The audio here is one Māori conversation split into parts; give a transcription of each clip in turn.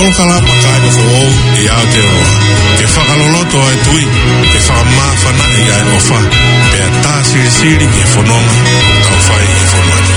kala makanya fo e Aotearoa. Ke whakaloloto ai tui, ke whakamawhana i ai ofa, pe a tā siri ke whanonga, tau whai e whanonga.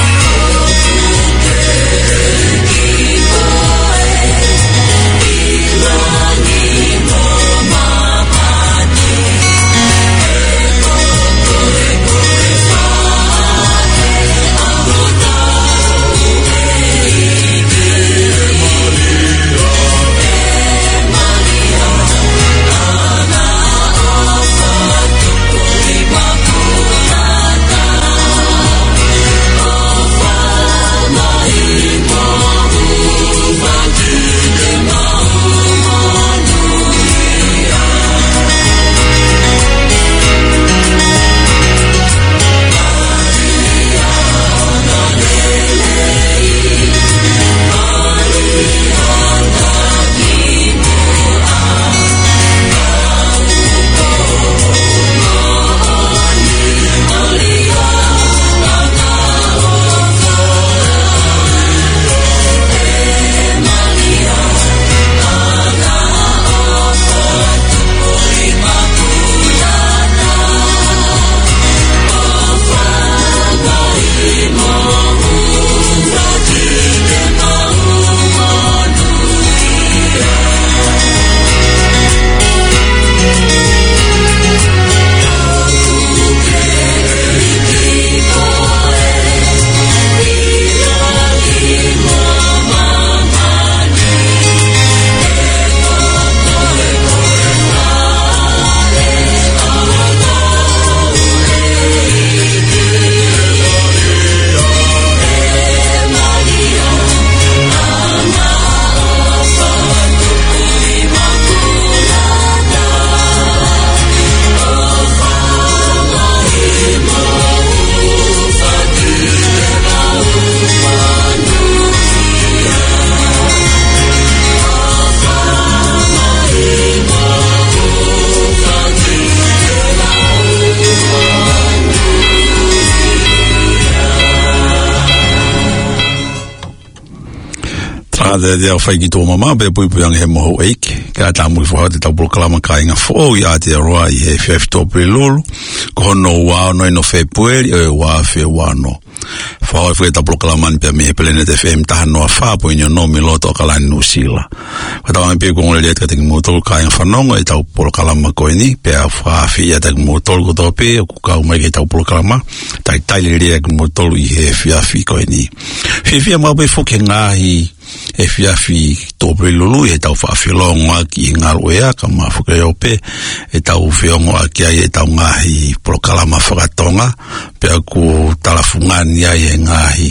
de fai ki tō mama pe pui pui ang he moho eike ka tāmui whahau te tau proklama ka inga whō i Aotearoa i he whiawhi tōpere lolo ko hono wā no ino whē pueri o wā whē wā no whahau e tau proklama ni pia me he Planet FM taha noa whāpo inyo no mi loto akalani nusila ka tau pe ko ngole ka teki mōtolu ka inga whanonga i tau proklama ko ini pia whawhi ia teki mōtolu ko tō pe o kukau mai ke tau proklama tai taile rea ki mōtolu i he whiawhi ko ini whiawhi mau pe whuke ngāhi e whiawhi tōpere lulu e tau whaafilongo aki i ngaro ea ka mafuka e ope e tau whiongo aki ai e tau ngahi prokalama whakatonga pia ku talafungani ai e ngahi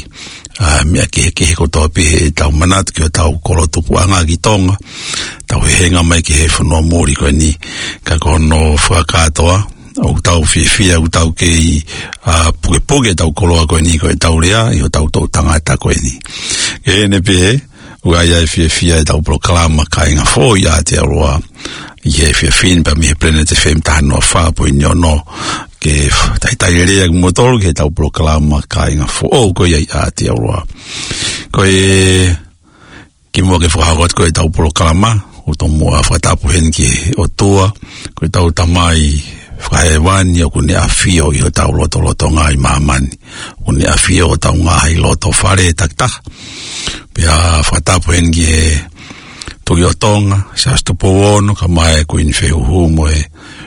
mea kehe kotoa pihe e tau manatu ki o tau kolotupu anga ki tonga tau he henga mai ki he whanua mōri koe ni ka kono whakatoa au tau whiawhia au tau ke i puke tau koloa koe ni koe tau rea i o tau tau tangata koe ni e ne pihe uai ai whiawhia e tau proklama ka inga whō i Aotearoa i he whiawhin pa mi he Planet FM taha noa whāpo i niono ke tai rea ki motoro ke tau proklama ka inga whō koe i Aotearoa koe ki mua ke whakakot koe tau proklama o tō mua whatapu hen ki o tua koe tau tamai whakahewani o kune awhio i o tau loto ngā i mamani kune awhio o tau ngā i loto whare taktak pia whatapu hen ki e toki o tonga sa stupo ono ka mai kuin whehuhu mo e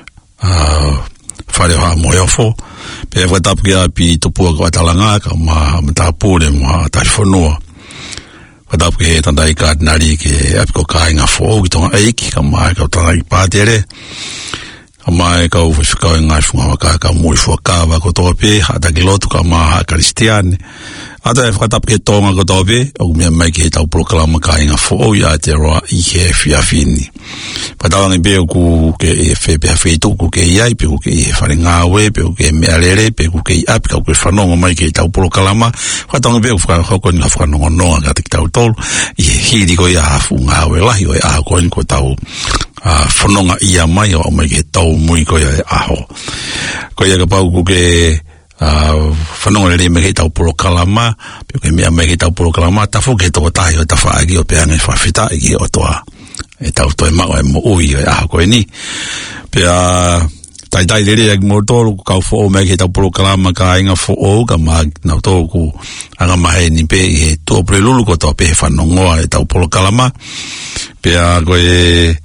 whare hoa mo eofo pia whatapu ki api tupua ka watalanga ka matapure mo a tarifonua whatapu ki he tandai kātinari ki api ko kāinga whō ki tonga eiki ka mai ka tandai pātere mai ka u whakau ngā whunga ka muri whakawa ko tōpe hata ki lotu ka maha Kristiane ata e whakatap ke tonga ko tōpe o mea mai ki he tau proklama ka inga whō i Aotearoa i he whiawhini patawangi peo ku ke e whepea whetu ku ke iai pe ku ke e whare ngāwe pe ku ke mea lere pe ku ke i api ka ku e whanonga mai ki he tau proklama whatawangi peo whakakoni ka whanonga noa ka te ki tau tolu i he hiri ko i a hafu ngāwe lahi o e a koin ko tau whanonga ia mai o mai ke tau mui ko ia aho. Ko ia ka pau ku ke whanonga le me kei tau polo kalama, pio ke mea me kei tau polo kalama, tafo ke tō tahi o ta whaagi o peangai whawhita i ki o toa. E tau toi mao e mo ui e aha koe ni. Pia tai lere ag mo tōru kau fo o me kei tau polo kalama ka inga fo o ka maa nau tōru ku anga mahe ni pe i he tō pre lulu ko tō pe he whanongoa e tau polo kalama. Pia koe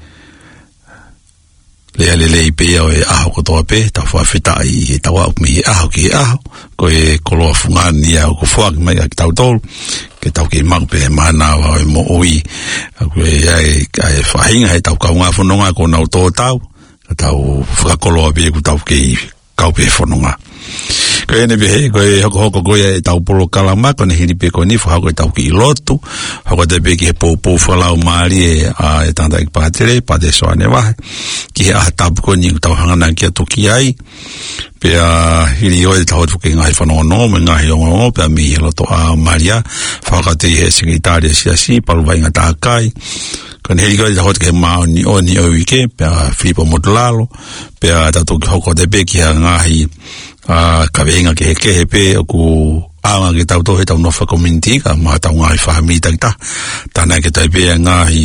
le i pe o e aho ko toa pe, tau whawhita i e tau au mi e aho ki e aho, ko e koloa whungani au ko whuak mai a ki tau tolu, ke tau ki mau pe mana wa e mo oi, ko e whahinga e tau kaunga whanonga ko nau tō tau, ka tau whakakoloa pe ku tau ki kau pe whanonga. Ko e ne pehe, ko e hoko koe e tau polo kalama, ko ne hiri pe ko ni whako e tau ki i lotu, hoko te pe ki he pōpō whalau maari e tanda ik pātere, pāte soane wahe, ki he aha tapu ko ni tau hangana ki a toki ai, pe a hiri oe tau tuke ngahi whanongo me ngahi ongo, pe a mi he loto a maria, whakate he sekretaria siasi, paluwai ngā tākai, ko ne hiri koe tau tuke mao ni o ni o wike, pe a Filipo Modulalo, pe a tau hoko te pe ki a ngahi, ka venga ke he pe o ku anga ke tau tohe tau nofa community ka maa tau ngahi whahamii takita tana ke tai pe ngahi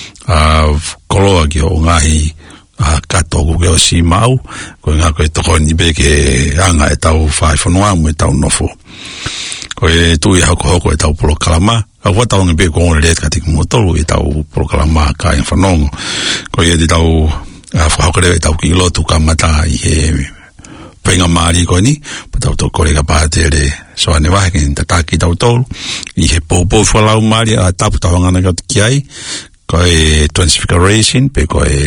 koloa ki o ngahi kato ku ke o si mau ko ngā koe toko ni pe ke anga e tau whai whanua mu e tau nofo ko e tui hoko e tau polo kalama ka kua tau ngi pe ko ngore ka tiku motolu e tau polo kalama ka e whanongo ko e di tau whahokere e tau ki lotu ka mata i he penga maari ko ni, patau tō kore ka pātere soane wahe ki tataki tau tōru, i he pōpō whalau maari a tapu tau ngana ka ki ai, ko e transfiguration, pe ko e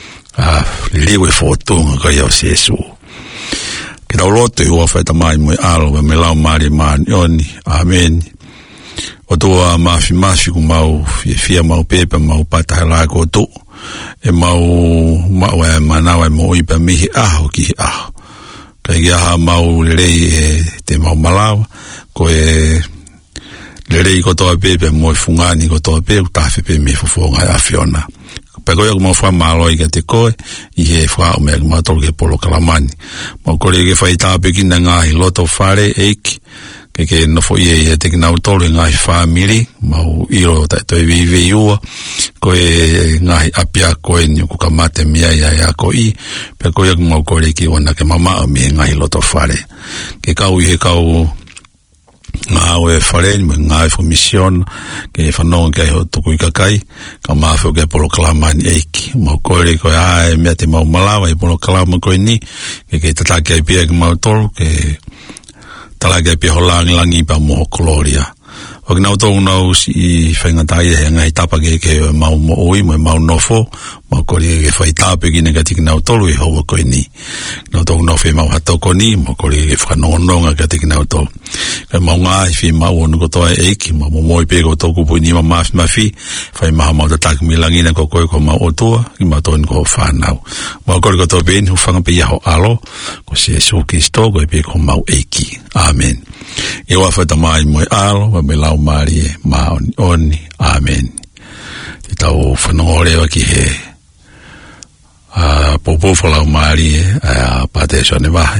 liwe whotunga ko i au sesu. Ki tau loto i ua whaita mai mui alo, me lau maari maani oni, amen. O tua mafi ku mau, fia mau pepe, mau patahe lako o tu, e mau e manawa e mo ipa mihi aho ki aho. Kai aha mau lelei e te mau malawa, ko e lelei ko toa pepe mo e fungani ko toa pepe, tafe pe me fufonga a Fiona. Pai koe aku mau wha maloi ka te koe, i he wha o mea ma tolu ke polo kalamani. Mau kore ke whai tāpe kina ngahi loto whare eiki, ke nofo ie te kinau tolu ngahi whamiri, mau iro tai toi vive iua, koe ngahi apia koe ni ku kamate mia ia ko i, pe koe aku mau kore ki wana ke mama o mi ngahi loto whare. Ke kau i he kau ngāo e whare, ngāo e whamission, ke whanonga ke ho tuku i kakai, ka mawhau ke polo kalamani eiki. Mau kore koe ae mea te mau malawa i polo kalama koe ni, ke tataki ai pia ki mau tolu, ke talake pe holangi pa mo koloria. O nau tō nau si whaingatai he ngai tapa ke mau mo oi, mau nofo, mau kori ke whai tāpe ki nega tiki nau tolu e haua koe ni. Nau tō nau whi mau hatoko ni, mau kori ke whanongononga ka tiki nau tolu. Kai mau ngāi whi mau onu kotoa eiki, mau moi pe ko tōku pui ni ma mafi, whai maha mau tataki milangina ko koe ko mau otua, ki mau tōni ko whanau. Mau kori kotoa pēni hu whanga pe iaho alo, ko se Kristo ko e pe ko mau eiki. Amen. E wawhata mai moe alo, wa me lau maari e maoni oni. Amen. Te tau whanongorewa ki he popofa lau maari e pate soane wahe.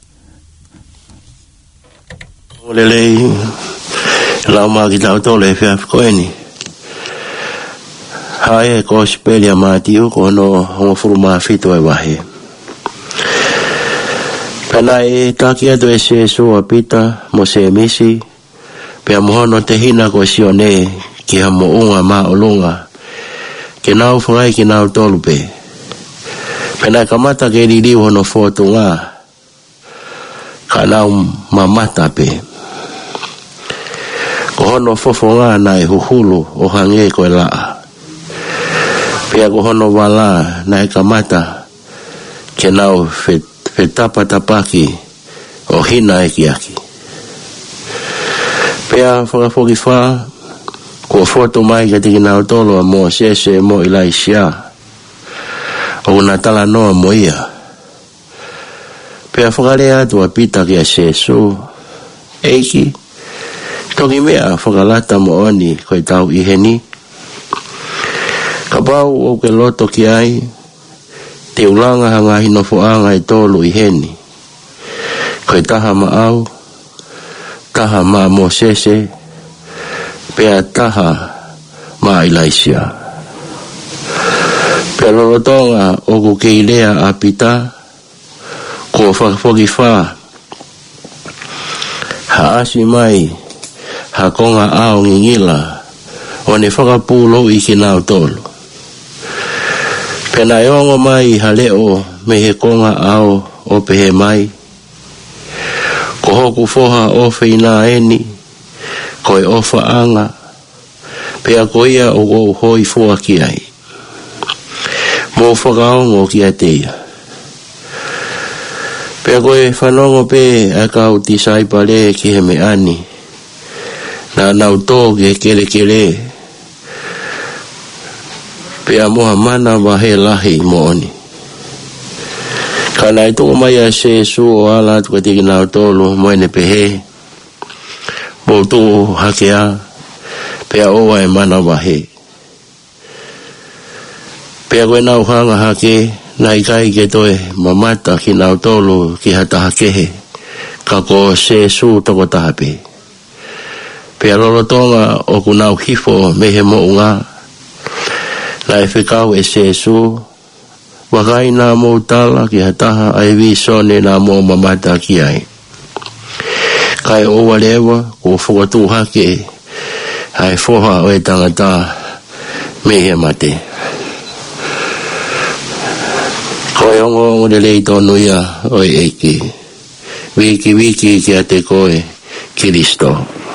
Olelei lau maa ki tau tole e whiaf koeni. Hae ko sipelia maatiu ko no hongo furu maa fito e wahe. Pena e taki atu e se sua pita mo se misi, pea mohono te hina ko sione ki ha mo unga maa olunga, ke nau whangai ki nau tolu pe. Pena kamata ke ririu hono fotu ngā, ka nau mamata pe. Ko hono fofo ngā na e huhulu o hange ko e laa. Pea ko hono wala na e kamata ke nau tapa tapaki o hina e kiaki. Pea whakafoki wha, ko foto mai ka tiki nao tolo a mo sese mo ilai sia, o una tala noa mo ia. Pea whakarea tua pita ki a sesu, eiki, toki mea whakalata mo oni koe tau iheni. Ka pau o ke loto ki ai, te ulanga hanga hino foanga i tolu i heni. koe taha ma au, taha ma Mosese, pea taha ma Ilaisia. Pea lolotonga o ku keilea a pita, ko whakafoki wha, ha asi mai, ha konga ao ngingila, o ne whakapulo i ki nao tolu. Pena eongo mai ha leo me he konga ao o pehe mai, ko hoku foha o whina eni, ko e ofa anga, pea ko ia o go hoi fua ki ai. Mo whakaongo ki a teia. Pea koe whanongo pe a kau tisai pale ki he me ani, na nau tō ke kele kele, pea moha mana wa he lahi mo oni. Kana i tō mai a se su o ala tuka tiki nau tōlu moene pehe, mo tō hakea, pea oa e mana wa he. Pea koe nau hanga hake, na ikai ke toe mamata ki nau tolu ki hataha kehe, ka ko se su toko tahape. Pea lolotonga o ku nau hifo mehe mo unga, na e whikau e se su, wakai nā mō tala ki hataha ai visone nā mō mamata ki ai. Kai owa lewa ko whakatu hake, ai foha o e tangata mehe mate. Koe ongo le lei tonu ia o e eki. Wiki ki a te koe Kiristo.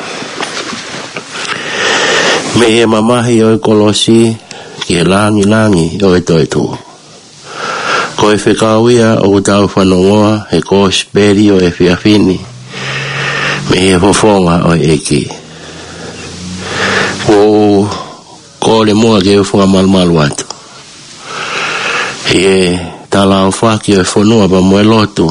Mehe mamahi o e kolosi ki e langi o e toi tu. Koe whikauia o utau whanongoa he kōsperi o e whiawhini. Mehe fofonga o e eki. Ko le mua ke ufunga malmalu atu. He tala o whaki o e whanua pa moe lotu.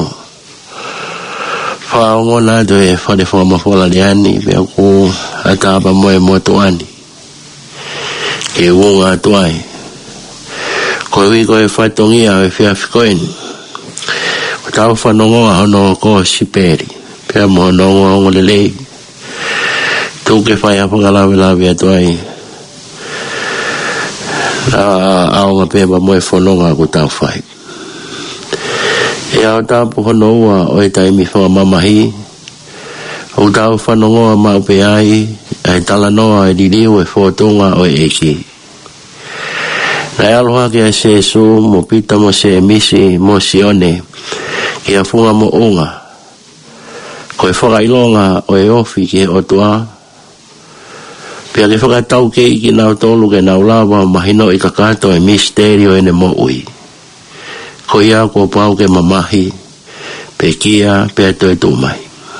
Whaongo nā do e whare whamawhala le ani, pia ku ata pa moe moto ani. Ke unga tuai. Koe wiko e whatongia o e whiawhikoeni. O tau whanongoa hono ko siperi. Pia mo honongoa ongo le lei. Tuke whai apakalawe atuai. Aonga pepa moe whanonga ku tau whai. E au tapu hono ua o e taimi whanga mamahi. O tau whanongoa maupe ai, e talanoa e diriu e whotunga o e eki. Na aloha ke a sesu mo pita mo se misi mo sione, ke a funga mo unga. Ko e whakailonga o e ofi ke o tua. Pea ke whakatau ke iki nau tolu ke nau lawa mahino i kakato e misterio ene mo ui. Ko ia ko pau ke mamahi, pe kia, pe toi tumai.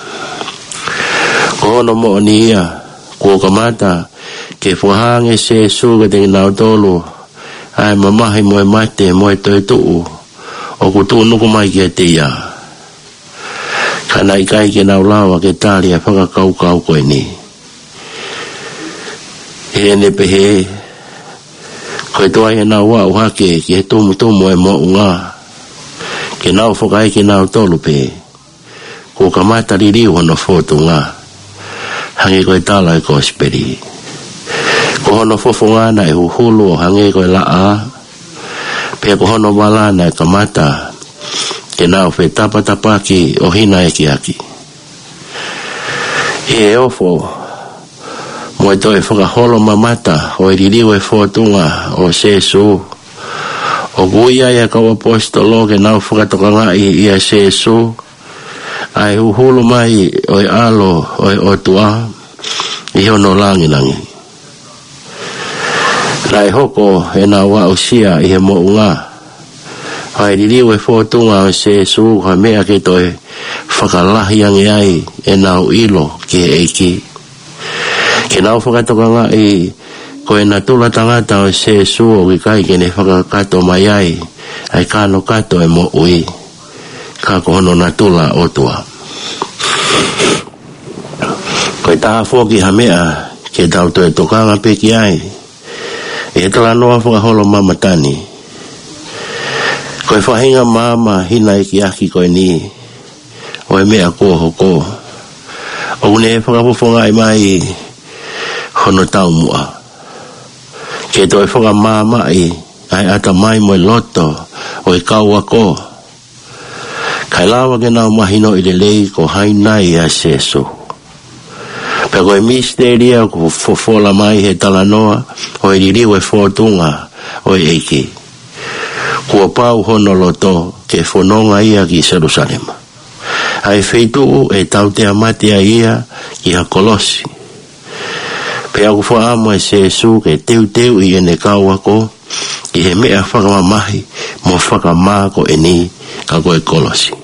Ko hono mo ni ia, ko kamata, ke fuhange se suga te nau tolu, ai mamahi moe mate, moe toi tuu, o kutu nuku mai ke te ia. Kana ikai ke nau lawa ke tali a whakakau koe ni. Hene pehe, koe toa he nau wau hake, ke tumu e mo unga. Ke nau whakai ke nau tolu pe, ko kamata ririu hono fotu ngā, hange koe tala e kōsperi. Ko hono fofo ngāna e huhulu o hange koe laa, pe ko hono walana e kamata, ke nau whe tapatapaki o hina e ki aki. E ofo, mo e toi whakaholo mamata o e ririu e fotunga o sesu, o guia ia kau apostolo ke nau whakatoka i a sesu, ai uhulu mai o e alo o e otua, i hono langi. Rai hoko e nau wa usia i he mo unga, ai ririu e fotunga o sesu, ha mea ke toi whakalahi ange ai e nau ilo ki e eiki. Ke nau whakatoka i ko e na tula tangata o se su o ki kai ke ne whakakato mai ai kano kato e mo ui ka ko hono na tula o tua. Ko e taha whoki hamea ke tau to e tokanga peki ai e tala noa whakaholo mamatani. Ko e whahinga mama hina e ki aki ko e ni o e mea ko hoko o ne whakapofonga i mai hono tau mua ke to e whaka mama i ai ata mai mo loto o e kaua ko kai lawa ke nau mahino i le lei ko hainai a seso pe ko e misteria ko fofola mai he talanoa o e ririu e fotunga o e eiki kua pau hono loto ke fononga ia ki Jerusalem ai feitu e tau te amate a ia ki ha Kolosi pe aku fo amo e sesu ke teu i ene kaua ko ki he mea whakamamahi mo whakamako e ni ka koe Kolosi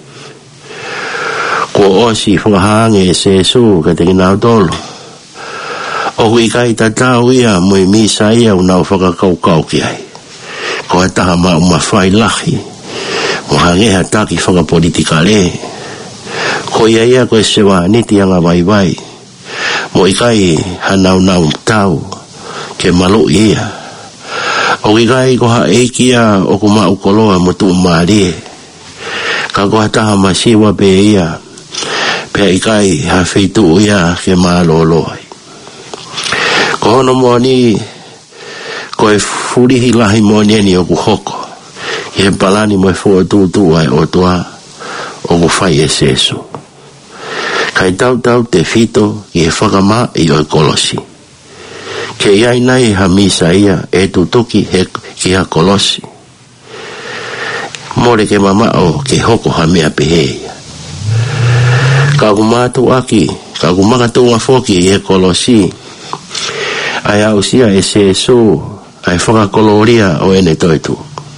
kua osi whakahange e sesu ke te kinau tolo o kui kai tatau ia mo i misa ia unau whakakaukau ki ai ko ataha ma whai lahi mo hangeha taki whakapolitika le ko ia ko e sewa niti anga vai mo i kai hanau tau ke malu ia o i kai ko ha eikia o kuma ukoloa mo tu marie ka ko ataha ma siwa pe ia pe i kai ha feitu ia ke maloloi ko hono mo ni ko e furihi lahi mo ni o ku hoko e palani mo e fu tu ai o tua o ku fai e sesu kai tau te fito i e whakama i o e Kolosi ke iai nai ha misa ia e tutuki he ki ha Kolosi more ke mama o ke hoko ha mea pehe ka kumatu aki ka kumaka tunga foki i e Kolosi ai au sia e sesu ai whakakoloria o ene toitu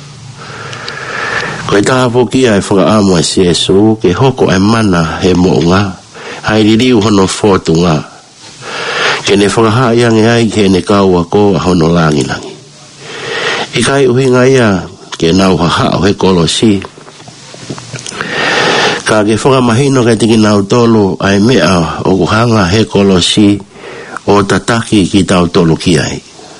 ko e taha foki ai whakaamo e sesu ke hoko ai mana he mounga ai ririu hono fotunga ke ne whakahaiange ai ke ne kaua ko a hono langi i kai uhinga ia ke nau haha o he Kolosi ka ke whakamahino ke tiki nau tolu ai mea o kuhanga he Kolosi o tataki ki tau tolu ki ai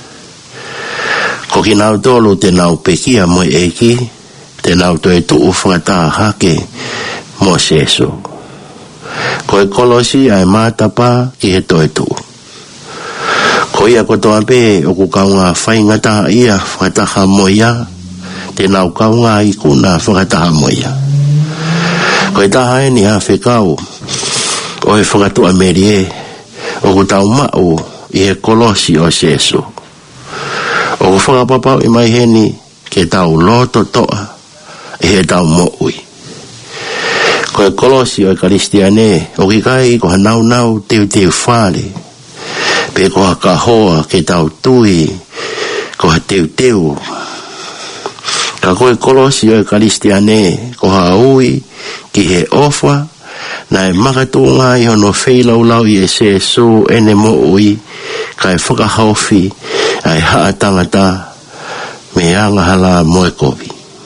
ko ki nau tolu te nau pekia mo eki te nau toe tuu whakataha hake mo sesu ko e Kolosi ai matapa ki he toe tuu ko ia ko toa pe o ku kaunga whaingata ia whakataha mo ia te nau kaunga i kuna whakataha mo ia ko e taha e ni ha whekau o e whakatua merie o ku tau mau i he Kolosi o sesu o ku whakapapau i mai heni ke tau loto toa e he tau mo'ui ko e Kolosi o e Karistiane o ki kai ko hanau teu whale pe ko ha kahoa ke tau tui ko ha teu ka ko e Kolosi o e Karistiane ko ha ui ki he ofa na e makatunga i hono wheilau i e sesu ene mo'ui ka e whakahaufi ai haa tangata me anga hala moe kopi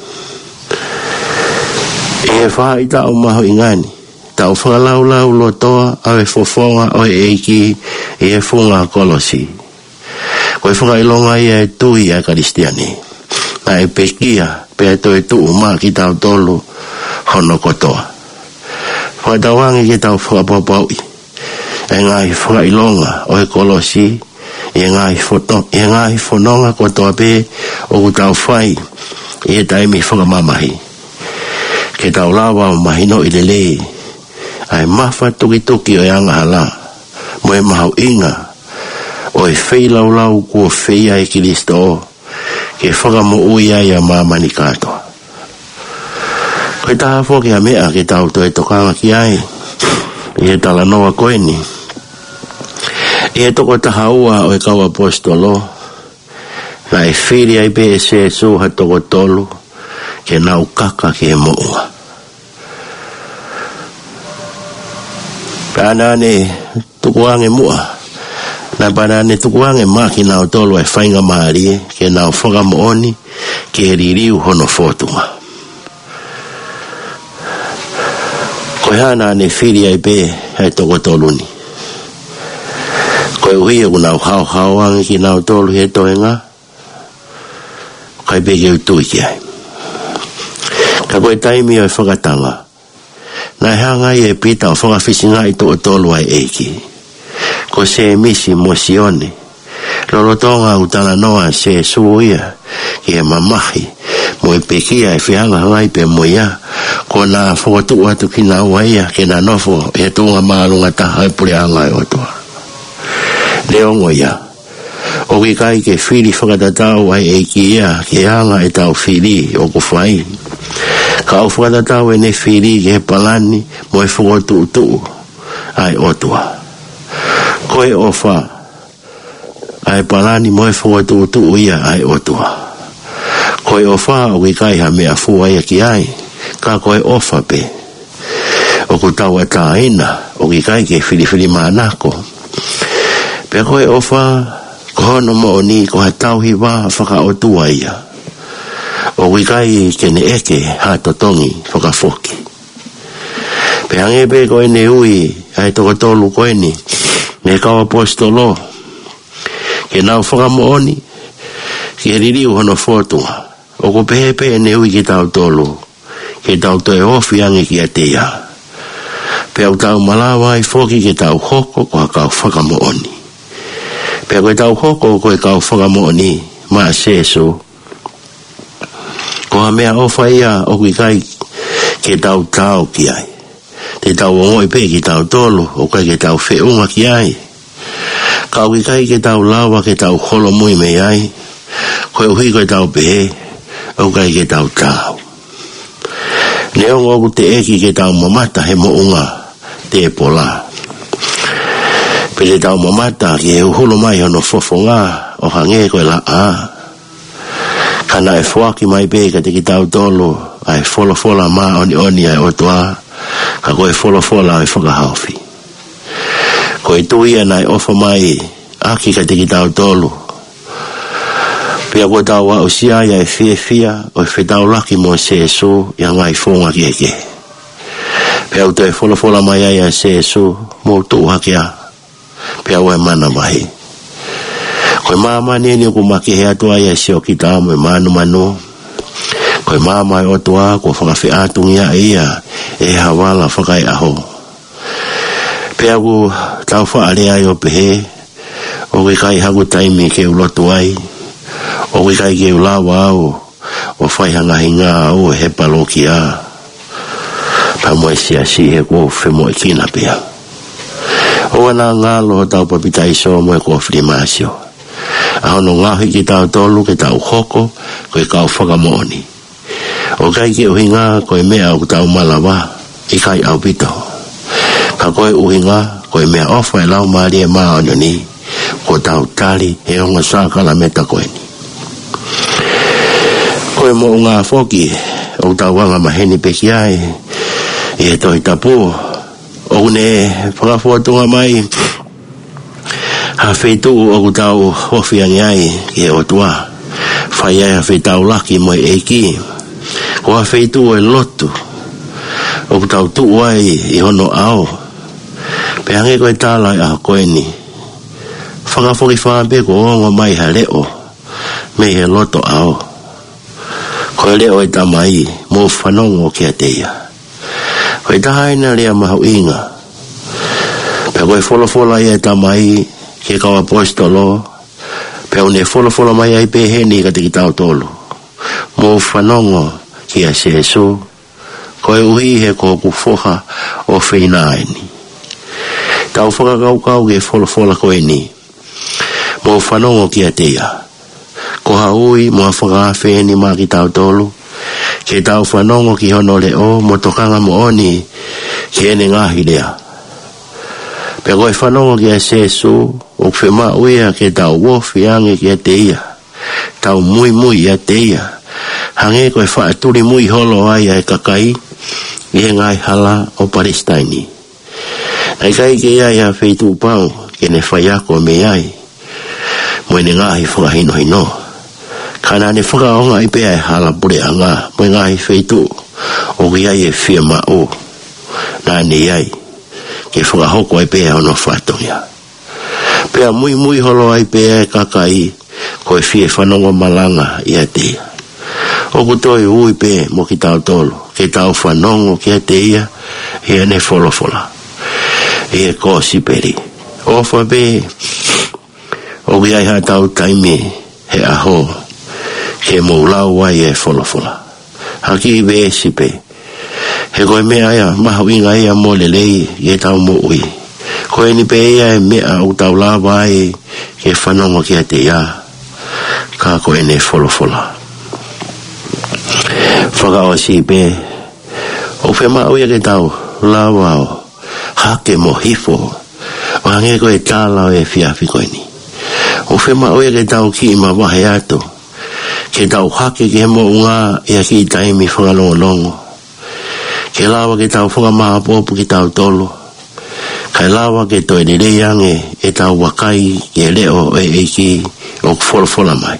e wha i tau maho ingani tau whakalau lotoa au e fofonga o e eiki i e funga Kolosi ko e whakailonga i e tui a Karistiane na e pekia pe e toi tuu maa ki tau tolu hono kotoa whakatawangi ki tau whakapapau e ngai whakailonga o e Kolosi e ngai whanonga kotoa pe o ku tau whai e taimi whakamamahi ke tau lawa o mahino i lelei ai mawha tuki o e anga hala mo e mahau inga o e wheilau kua wheia e Kiristo ke whakamo uia i a mamani katoa ko e taha fo ke a mea ke tau to e tokanga ki ai e tala noa koeni e toko taha ua o e kau apostolo na e whiri ai pe e sesu ha toko tolu ke nau kaka ke e mounga panane tukuange mua na panane tukuange ma ki nau tolu e whainga maari ke nau whakamooni ke ririu hono fotunga ko hana ne whiri ai pe hai toko tolu ni ko e uhi e kunau hao ange ki nau tolu he toenga kai pe ke utui ki ai ka koe taimi o e whakatanga na hanga e pita o whakafisinga i to o tolu ai eiki. Ko se misi mosione. Lolotonga utala noa se suia ki e mamahi. Mo e pekia e whianga hangai pe moia. Ko na whakatu atu ki na uaia ke na nofo e tunga maalunga taha e pule hangai o toa. Leongo ia. O ki kai ke whiri whakatatau ai eiki ia ke hanga e tau whiri o kufai. Ka au whakatatau e ne whiri ke palani mo e whakatu utu ai o toa. Koe ofa ai palani mo e whakatu utu ia ai o toa. Koe ofa o ki kai ha mea fua ia ki ai. Ka koe ofa pe. O ku tau e tā ina o ki kai ke whiri maanako. Pe koe ofa kohono mo ni ko ha tau hi wā whakaotua ia. O wikai kene eke ha totongi whakafoki. Pe angepe koe ne ui ai toko tolu koe ni me kau apostolo. Ke nau whakamooni ke ririu hono whotunga. O ko pehepe ne ui ki tau tolu. Ke tau toe ofi ange ki atea. Pe au tau malawa i foki ke tau hoko ko ha kau whakamooni. Pea koe tau hoko koe kau whakamooni maa seso. Ko ha mea ofa ia o kui kai ke tau tau ki ai. Te tau ongoi pe ki tau tolu o kai ke tau whiunga ki ai. Ka kui kai ke tau lawa ke tau holo mui me ai. Koe uhi koe tau pehe o kai ke tau tau. Neongo ku te eki ke tau mamata he mo unga te pola. Pele tau mamata ki e uhulu mai hono fofonga o hange koe la a. Kana e fuaki mai pe ka te ki tau tolu ai fola ma oni ai otoa ka koe fola ai whakahaufi. Koe tuia nai ofa mai aki ka te ki tau tolu. Pea koe tau wa usia ia e fia o e whetau laki mo sesu ia ngai fonga ki eke. Pea uto e fola mai ai a sesu mo tu hakia. Pea ue mana mahi. Koe mama nini ku maki hea tua ia sio ki tau me manu. Koe mama e o tua ko whakawhi atungia ia e hawala whakai aho. Pea ku tau whaare ai o pehe. O ke kai haku taimi ke ulotu ai. O ke kai ke ulawa au. O whaihanga hinga au he paloki a. Pa moe si he ko whemo e kina pea. O ana ngalo tau papita iso mo e ko frimasio. Ahono ngahi ki tau tolu ke tau hoko koe kau whakamooni. O kai ke uhinga koe mea o tau malawa i kai au pito. Ka koe uhinga koe mea ofa e lau maari e maa onyo ni ko tau tali e onga sākala meta koe ni. Koe mo unga foki o tau wanga maheni peki ai e toi tapu. O ne whakafuatunga mai ha wheitu o kutau hofiangi ai ke o tua whai ai ha wheitau laki mo eiki ko ha wheitu o e lotu o kutau tuu ai i hono ao pe hange koe tālai a koe ni whakafoki whampe ko ongo mai ha leo me he loto ao koe leo e tamai mo whanongo ke ateia koe tahaina lea mahu inga. Pe koe fola ia tamai ke kau apostolo. Pe une fola mai ai peheni ka te ki tau tolu. Mo whanongo ki a sesu. Koe uhi he ko kufoha o whinaini. Tau whakakau ke fola koe ni. Mo whanongo ki a teia. Ko haui mo whakawheni ma ki tau tolu. Ke tau whanongo ki hono leo mo tokanga mo oni ki ene ngahi lea. Pe koe whanongo ki a sesu o kwhema uia ke tau wofi ange ki a teia. Tau mui a teia. Hange koe whaaturi mui holo ai ai kakai i he ngai hala o Palestine. Ai kai ke ia ia wheitu pau ke ne whaiako me ai. Mo ene ngahi whakahino hino. Kana ne whakaonga i pea e hala pure anga mo ngahi wheitu o ki ai e whia mao. Nā ne ai ke whakahoko ai pea ono whatongia. Pea mui holo ai pea e kakai ko e whie whanongo malanga i a tea. O kutoi ui pe mo ki tau tolo ke tau whanongo ki a tea ia ne folofola ia ko siperi o fa be o ia ha tau taimi he aho ke mo lawa ia folofola haki be sipe he ko me ia ma winga ia mo lele ia tau mo ui ko ni pe ia me au tau lawa ai ke fanongo ke te ia ka ko ene folofola faga o sipe o fe ma o ia ke tau lawa o hake mo hifo o hange ko e tala o e fiafi ko ni o fe ma o ia ke tau ki ma wahe ato ke tau hake ke mo unga ia ki taimi whangalongo ke lawa ke tau whangamaha popu ki tau tolo kai lawa ke toi ni reange e tau wakai ke leo e ki o kufolofola mai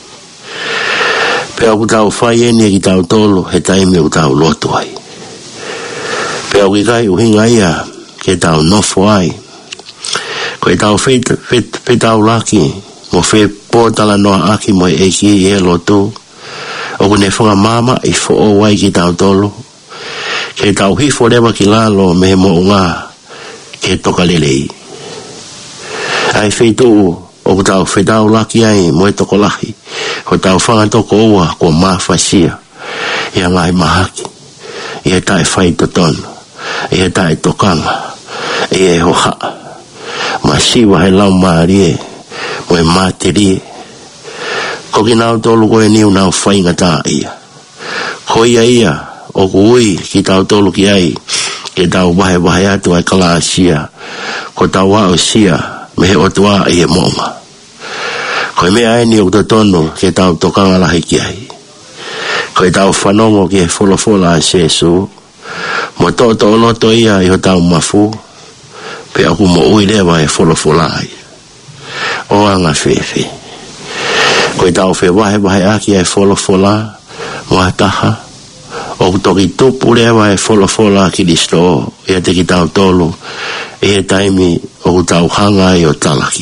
pe au tau whai ene ki tau tolo he taimi o tau loto ai pe au ki kai uhinga ia ke tau nofo ai ko e tau fe tau laki mo fe potala noa aki mo e ki e loto o kune whanga mama i fo o wai ki tau tolo ke tau hifo lewa ki lalo me mo unga ke toka lelei ai feitu o tau fe tau laki ai mo e toko lahi o tau whanga toko oa ko mawhasia ia ngai mahaki ia tae whai totono ia tae tokanga ia hoha masiwa he lau maarie mo e materie ko ki nau tolu ko e niu nau whainga tā ia ko ia o kui ki tau tolu ki ai ke tau wahe atu ai kala sia ko tau wao sia me he otua i e monga ko e mea eni o totono ke tau tokanga lahi ki ai ko e tau whanongo ki e folofola a sesu mo toto loto ia i ho tau mafu pe aku mo ui lewa e folofola ai o anga fefe ko e tau fe wahe aki e folofola mo ataha o toki tupu lewa e folofola ki listo ia te ki tau tolu e taimi o tau hanga i o talaki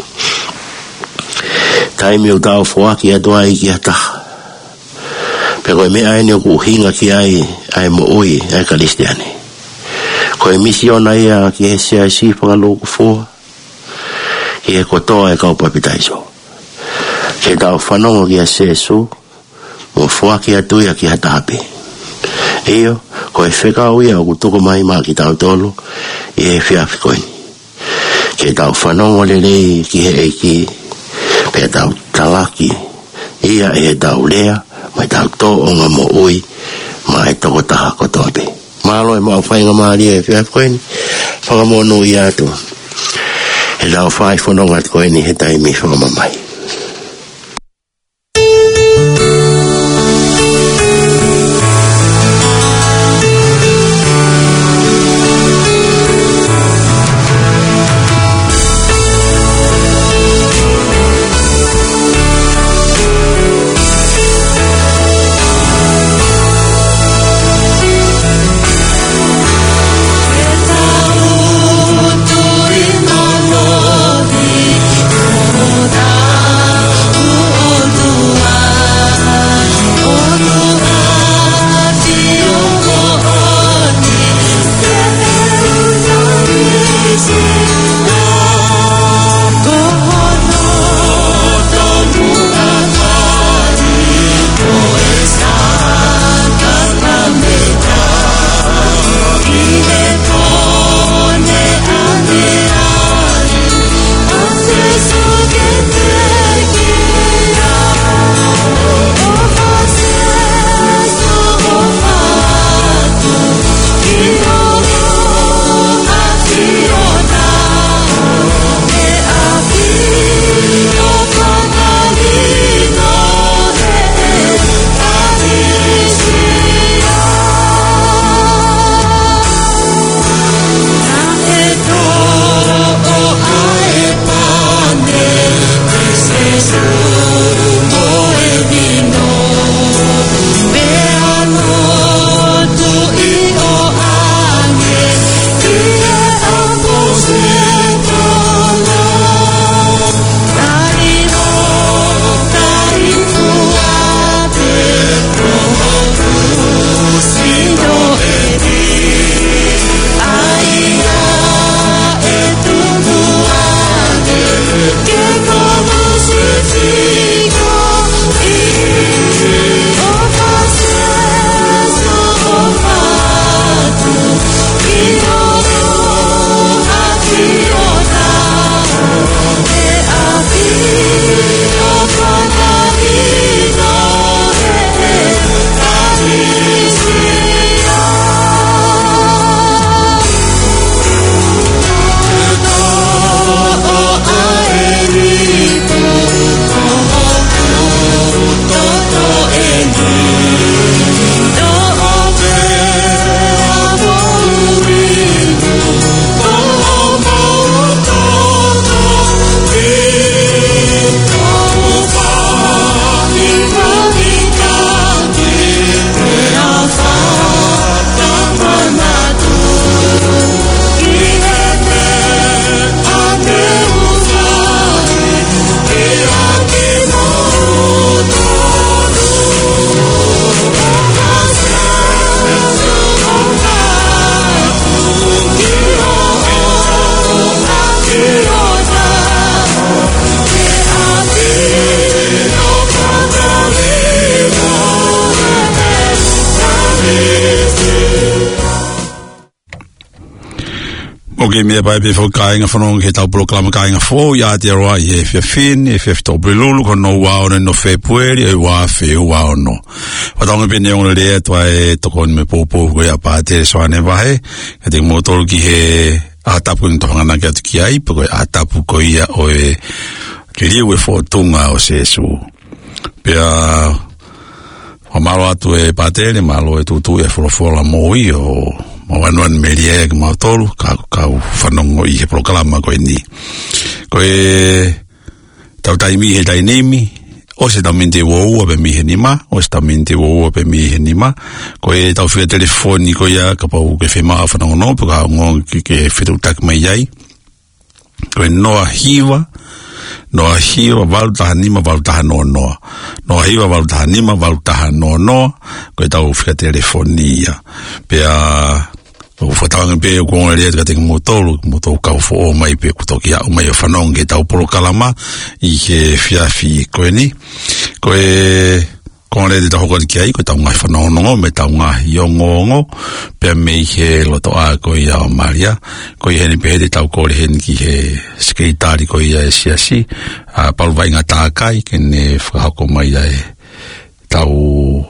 taimi o tau fuaki a doa i ki ataha pe koe mea ene o kuhinga ki ai mo ui ai kalistiane koe misiona ia ki he sea si whangaloku fua ki he kotoa e kaupapitaiso ke tau whanongo ki a sesu mo fuaki a tuia ki hatahape iyo koe whekau ia o kutoko mai maa ki tau tolu i he whiawhi koini ke tau whanongo lelei ki he eiki pe tau talaki ia e tau lea mai tau tō o ngā mo ui mai toko taha kotoa pe malo e mau whainga maari e whiawhi koini whangamono i atu he tau whai whanongat koini he taimi whangamamai Ta Okay, me pai pe fo kainga whanonga he tau proklama kainga fo, ia te aroa i he whiawhin, he whiawhitopre lulu, ko no wao no February, e wā whiu wao no. Wataonga pe neonga lea tua e toko ni me pōpō koe a pātere soane wahe, ka te mōtoro ki he atapu ni tohangana ki atu ki ai, pa koe atapu ko ia o e ki riu e whotunga o sesu. Pea, whamaro atu e pātere, malo e tutu e whorofola moi o mawanuan melia ke mautolu kau whanongo i he proklama koe ni. Koe tau taimi he tainimi, o se tau mente wou ape mi he nima, o se tau mente wou ape mi he nima. Koe tau whia telefoni koe ia ka pau ke whemaa whanongo no, puka ngon ke whetu tak mai ai. Koe noa hiwa, valutaha nima, valutaha noa noa. Noa hiwa, valutaha nima, valutaha noa noa. Koe tau whia telefoni ia. Pea o whatanga pe o konga rea ka tenga motoro kau fo o mai pe kutoki au mai o whanong ke tau polo kalama i he whiawhi koe ni. Koe konga rea te taho ki ai, koe tau ngai whanongongo me tau ngai ongongo pea mei he loto a koe ia o Maria. Koe hene pe he te tau kore hene ki he skeitari koe ia e siasi paluvai ngā tākai kene whakahako mai ia e tau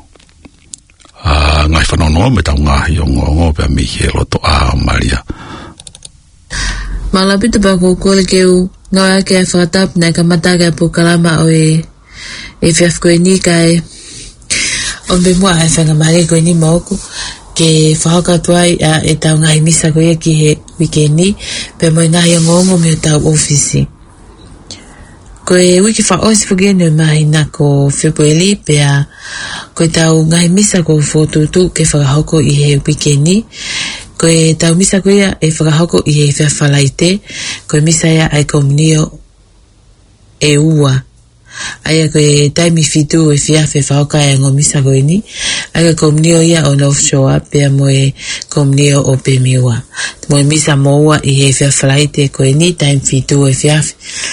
ngai whanono me tau ngahi o ngongo pia mi he loto a Maria. Malapita pa kukule keu ngawa ke whakatap na ka mata ke pukalama o e whiaf koe ni kai o me mua e whangamare koe ni mauku ke whakatuai e tau ngahi misa koe ki he wikendi pe mo ngahi o ngongo me o tau ofisi. Koe wiki whaosi whagene mai na ko February pea koe tau ngai misa ko whotutu ke whakahoko i he wikendi. Koe tau misa koe e whakahoko i he whawhalaite. Koe misa ia ai komunio e ua. Aia koe taimi fitu e whiawhe whaoka e ngo misa koe ni. Aia komunio ia o North Shore pea mo e komunio o Pemiua. Mo e misa moua i he whawhalaite koe ni taimi fitu e whiawhe.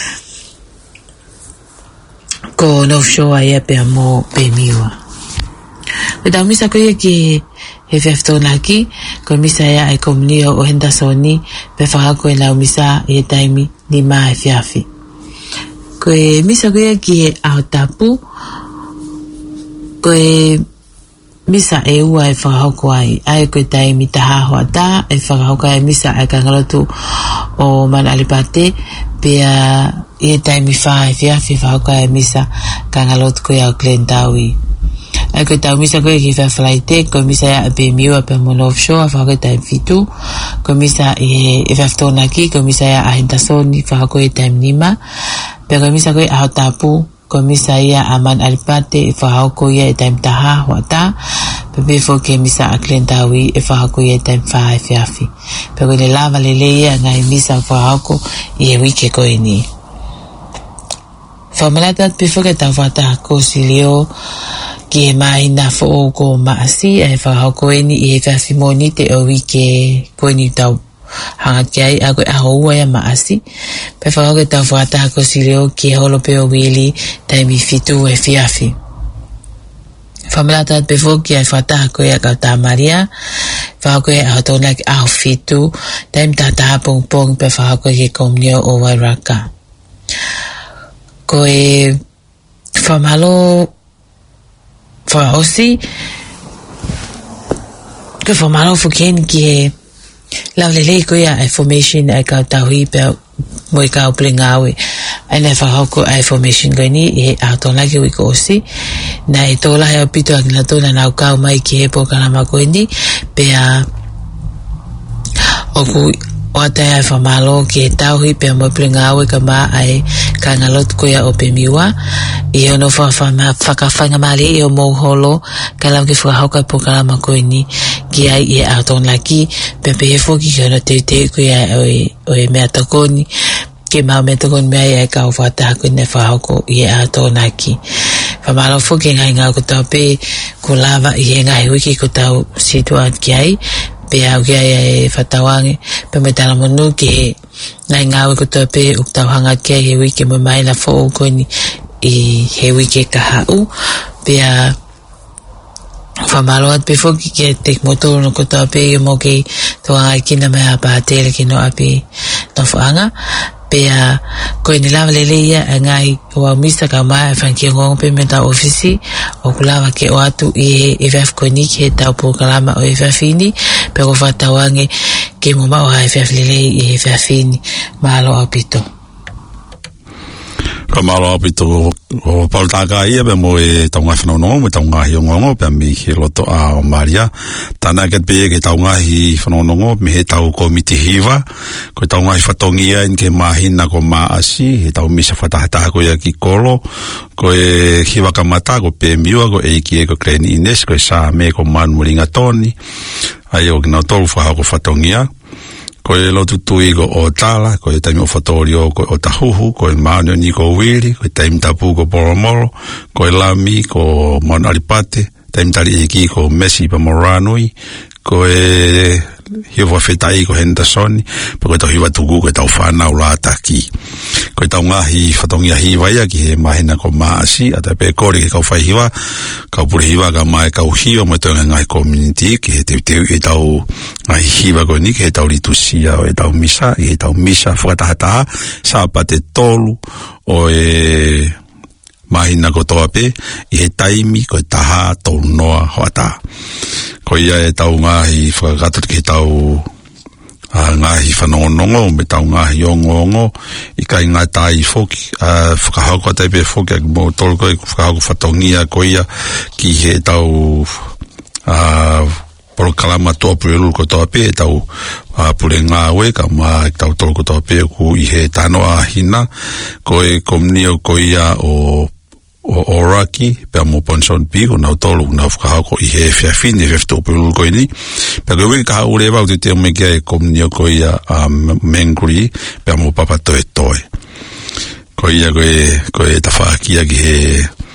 Ko North Shore ia pea mo Pemiua. Ko tau misa koe ki he whiawhitonaki, ko misa ia ai komunio o Hendersoni, pe whakako e lau misa i he taimi ni maa e whiawhi. Ko e misa koe ki he Aotapu, ko e misa e ua e whakahoko ai, ai koe taimi tahahoa tā, e whakahoko ai misa ai kangalotu o Mana Alipate, pea i he taimi wha e whiawhi whakahoko ai misa kangalotu koe au Glendawi. Ai koe tau misa koe ki whawhalaite, koe misa ia pe miua pe mo North Shore, whakako taimi fitu, koe misa i e whiawhitonaki, koe misa ia a Hendersoni, whakako e taimi nima, pe koe misa koe Aotapu, ko misa ia a Mana Alipate e whahauko ia e taim taha wata pe befo ke misa a Glendawi e whahauko ia e taim wha e whiawhi pe koe le lava lele ia ngai misa whahauko i e wike koe ni whamalatat pe whake tau wata ko silio ki e mai na fo ko maasi e whahauko e ni i e whiawhi moni te o wike koe ni tau hanga kiai a koe aho ua ia maasi pe whakake tau whakata ko silio ki e holo pe o wili taimi fitu e whiawhi whamalatat pe whoki ai whakata koe a kau tā Maria whakake aho tōna ki aho fitu taimi tātaha pong pong pe whakake ke komunio o Wairaka koe whamalo whaosi koe whamalo whukeni ki e lau lele koe a information ai kau tauhi pe mo i kau plingawe ai nei whakauko a information koe ni i a tōna ki wiko osi na i tōla hea pito aki na tōna nau kau mai ki he pokalama koe ni pe a oku o atai ai whamalo ki he tauhi pe mo i plingawe ka maa ai ka ngalot koe a o Pemiua i ono whakawhanga mali i o mouholo ka lau ki whakauko ai pokalama koe ni ki ai i a tōna ki pe he whoki ki ono te koe ai o e mea takoni ke mau mea takoni mea i ai kau whataha koe ne whahauko i a tōna ki whamalo whoki ngai ngau ko tau pe ko lava i he ngai wiki ko tau situat ki ai pe au ki ai e whatawange pe me tala monu ki he ngai ngau ko tau pe uk tau hanga ki ai he wiki mo mai na whoo koe ni i he wiki ka hau pe a whamaloat pe foki ke tek motor no kota ape mo ke toa kina me apa tele kino ape no whaanga pe a koe ni lawa lele ia ngai wa misa ka mai fanki ngong pe menta ofisi o kulawa ke o atu i EFF koe ni ke tau po kalama o EFF ini pe ko whatawange ke mo ma o EFF lele i EFF ini malo apito Kamalo apito o paltaka ia be mo e taunga whanonongo me taunga hi ongongo pe mi he loto a o Maria tana ket pe ke taunga hi whanonongo me he tau komiti hiva ko taunga hi whatongia in ke mahina ko maasi he tau misa whatahata ko ia ki kolo ko e hiva kamata ko pe miua ko e ki e ko kreni ines ko e sa me ko manu ringa toni ai o kina tolu whaha ko whatongia ko e lotu tui ko o tala, ko e taimi o whatorio ko o tahuhu, ko e maanio ni ko wiri, ko e taimi tapu ko poromoro, ko e lami ko maano alipate, taimi tali e ki ko mesi pa moranui, ko e hiwa whetai ko Hendersoni, pa ko e tau hiwa tuku ko e tau whanau la taki. Ko e tau ngahi whatongia hiwa ia ki he mahina ko maasi, ata pe kore ke kau whai hiwa, kau pure hiwa ka mai kau hiwa mo e tau ngai community, ki he teu e tau ngahi hiwa ko ni, ki he tau litusia o e tau misa, i he tau misa whakatahataha, sa pate tolu o e mahina ko toa pe, i he taimi ko e taha tolu noa hoata. Ko ia e tau ngahi whakakatot ki tau ngahi whanongonongo, me tau ngahi ongongo, i kai ngā tai whoki, whakahauko tai pe whoki, aki mo tolu koe whakahauko whatongia ko ia, ki he tau poro kalama toa pure lulu ko toa pe, tau pure ngā we, ka maa tau tolu ko toa pe, ku i he tano a hina, ko e komnio ko ia o Oraki, pe mo Ponson Pi, ko nau tolu, nau whakahauko i he whiawhine, EFF toa pure lulu ko ini, pe koe wiki kaha ure wau te me kia e komnio ko ia Mengri, pe mo papa toe toe. Ko ia koe ta whaakia ki he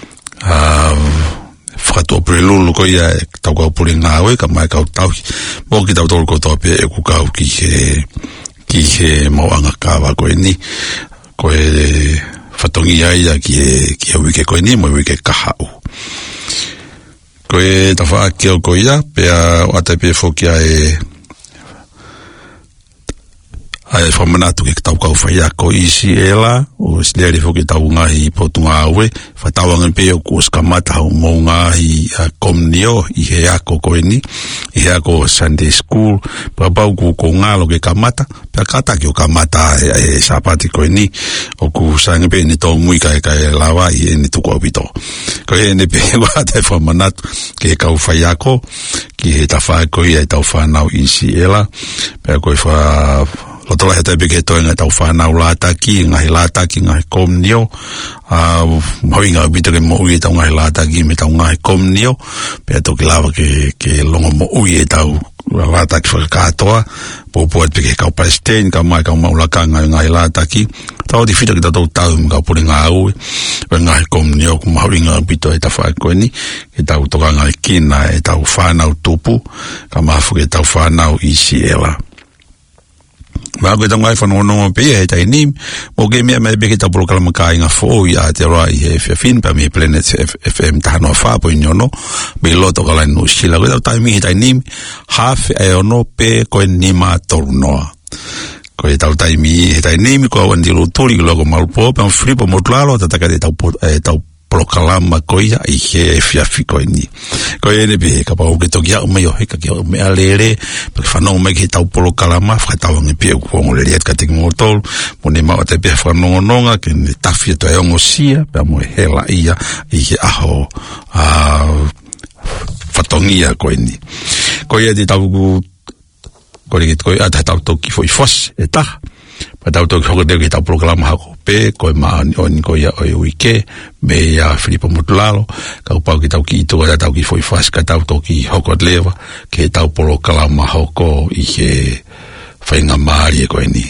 whakatoa pure lulu ko ia tau kau pure ngāwe, ka mai kau tau mo ki tau tolu ko toa pe e kukau ki he mauanga kawa ko ini, ko e whatongi aia ki e wike ko ini, mo wike kahau. Ko e ta whaakia ko ia, pea o atai pe whokia ai whamanatu ke tau kau whaia ko isi ela, o sileri whoki tau ngahi potunga awe, whatawangan pe o kuos kamata hau mou ngahi komnio i he ako ko ini, i he ako Sunday School, papau ku ko ngalo ke kamata, pea kata ki o kamata e sapati ko ini, o ku sange pe ni tau mui kai lawa i ni tuko opito. Ko he ne pe wate whamanatu ke kau whaia ko, ki he ta whae ko ia e tau whanau isi ela, pea koe o tola he taipe ke toenga tau whanau lātaki, ngahi lātaki, ngahi komnio, maui ngā ubita ke mo ui e tau ngahi lātaki, me tau ngahi komnio, pea toki lawa ke longo mo ui e tau lātaki whakakatoa, pōpua te ke kau Palestine, ka mai kau maulaka ngahi lātaki, tau di whita ki tau tau mga puri ngā ui, ngahi komnio, ku maui ngā ubita e tau whakoeni, ke tau toka ngahi kina e tau whanau tupu, ka mafu ke tau whanau isi ela. Mā koe tau ngai whanongonongo pe ia he tai nim, mō ke mea mai beke tau polokalama kā inga fō i a te roa i he FFin, pa me Planet FM tahanoa whāpo i nyono, me loto ka lai no sila. Koe tau taimi he tai nim, hawhi ai ono pe koe nima toru noa. Koe tau taimi he tai nim, koe awan di loturi ki loko malupo, pe on flipo motlalo, tataka te tau polokalama koia i he whiawhi koe ni. Koe ene pe ka pau ke toki au mei o heka ki au mea lere, pa ki whanongo mai ki tau polokalama, whakatawangi pia kuongo lere at ka teki motolu, mo ne mau te pia whanongononga, ke ne tawhia to e ongo sia, pia mo e hela ia i he aho whatongia koe ni. Koe e te tau koe ata tau toki fo i fos e taha, pa tau toki hoko teo ki tau proklama hako pe, koe maani oni koe ia oe uike, me ia Filipo Mutulalo, ka upau ki tau ki ito ka tau ki foi fas, ka tau toki hoko lewa, ke tau proklama hoko i he whainga maari e koe ni.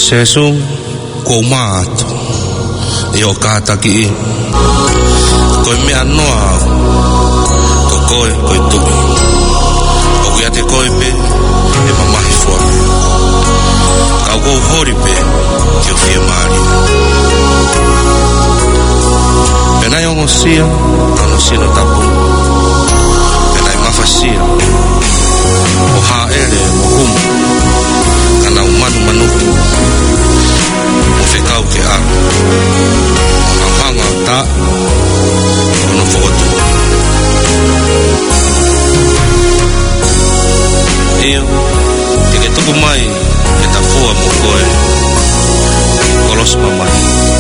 Sesung ko mato yo kataki ko me anoa ko koe ko tu o kia te koe pe e mamahi fua ka go hori pe ki o fia mari penai o sia no sino tapu penai mafasia o ha ele mo kumu kana umanu manuku o fekau ke a o hanga ta o no fotu eo ke tuku mai ke ta fua mo koe kolos mamai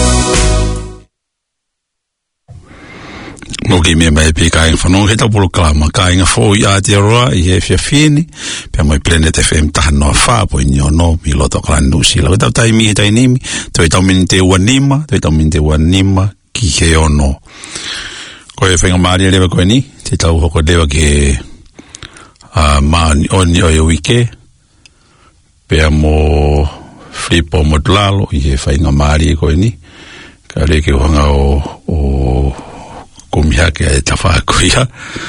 no ke me mai pe kai whanong he tau polo kalama kai ngā fōi a te roa i he fia fieni pia mai Planet FM taha noa wha po i niono mi loto kalani nusi lau tau taimi he tainimi toi tau mini te wanima ki he ono ko e whenga maari lewa koe ni te tau hoko lewa ke maa oni o e wike pia mo flipo mo tlalo i he whenga maari koe ni ka le ke whanga o kumia ke e tawha kuia.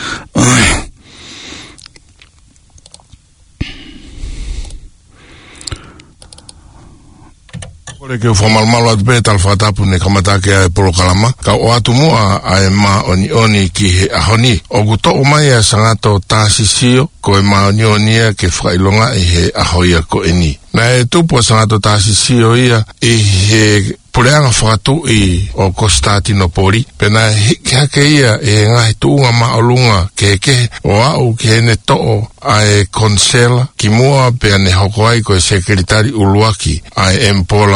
Kore ke uwhamal malo atu pe tal whatapu ne kamata ke a polo kalama. Ka o atu mua a e maa oni ki he ahoni. O kuto o mai a sangato tāsisio ko e maa oni ke whailonga i he ahoia ko eni. Na e tupu a sangato tāsisio ia i he pureanga whakatu i o Konstantinopoli. Pena hake ia e ngahi tuunga maolunga ke o au ke ne to'o a e konsela ki mua pea ne hoko ai ko e sekretari uluaki a e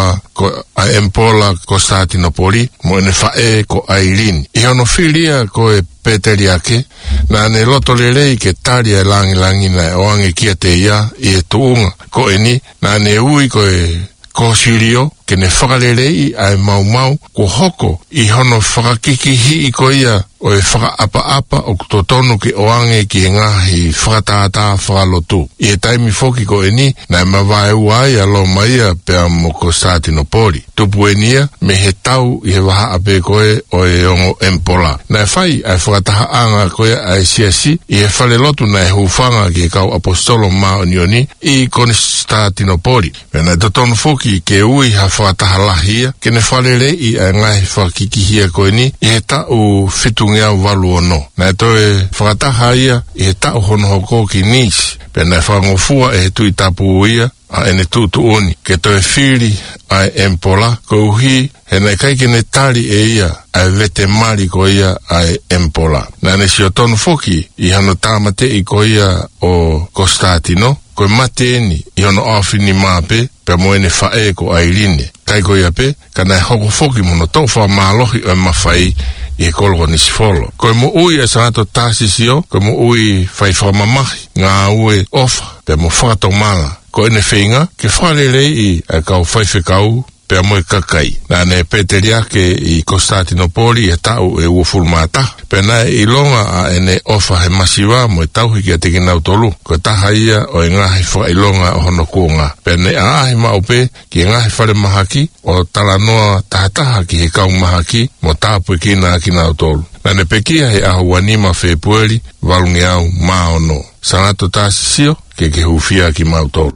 empola Konstantinopoli mo ne whae ko Aileen. I hono filia ko e Peteri ake na ne loto lelei ke tari e langi na o ange kia te ia i e tuunga ko eni na ne ui ko e Kosirio ke ne whakalelei a e mau ko hoko i hono whakakikihi i ko ia o e whakaapa o totonu ki oange ki e ngahi whakatata whakalotu. I e taimi foki ko e ni na e mawai uai alo maia pea mo Konstantinopoli. Tupu e nia me he tau i he waha ape koe o e ongo empola. Na e whai a e whakataha anga koe a e siasi i e whale lotu na e hufanga ki e kau apostolo maonioni i Konstantinopoli. Pena e totonu foki ke ui ha whakataha lahia ke ne whale rei a ngahi whakikihia koe ni i he tau fitu ngea walu ono. Na e toe whakataha ia i he tau hono hoko ki nisi. Pena e whangofua e he tui tapu ia a ene tutu oni. Ke toe whiri a empola ko uhi he nei kai ne tari e ia a vete mari ko ia a empola. Na ne si o tonu foki i hano tamate i ko ia o Konstantino ko mate eni i hano awhini mape pe moene whae ko Ailine. Kai ko ia pe kana e hoko foki mono tofa malohi o mawhai i e kolgo nisi folo. Ko mo ui e sangato tāsisio, ko mo ui whai whamamahi, ngā ue ofa, pe mo whakatomanga. Ko ene whinga, ke whalelei i a kau whaiwhekau, pe moe kakai. Nā ne Peteri ake i Konstantinopoli e tau e uafulmata. Pe nā i longa a ene ofa he masiwa mo e tauhi ki a teki nau tolu. Ko taha ia o e ngahi whailonga o hono kuonga. Pe ne aahi maupe ki e ngahi whare mahaki o talanoa tahataha ki he kau mahaki mo tāpue ki nā ki nau tolu. Nā ne pekia he ahuanima Februari walungi au maono. Sangato tāsisio ke hufia ki mau tolu.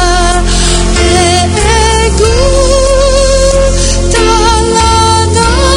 No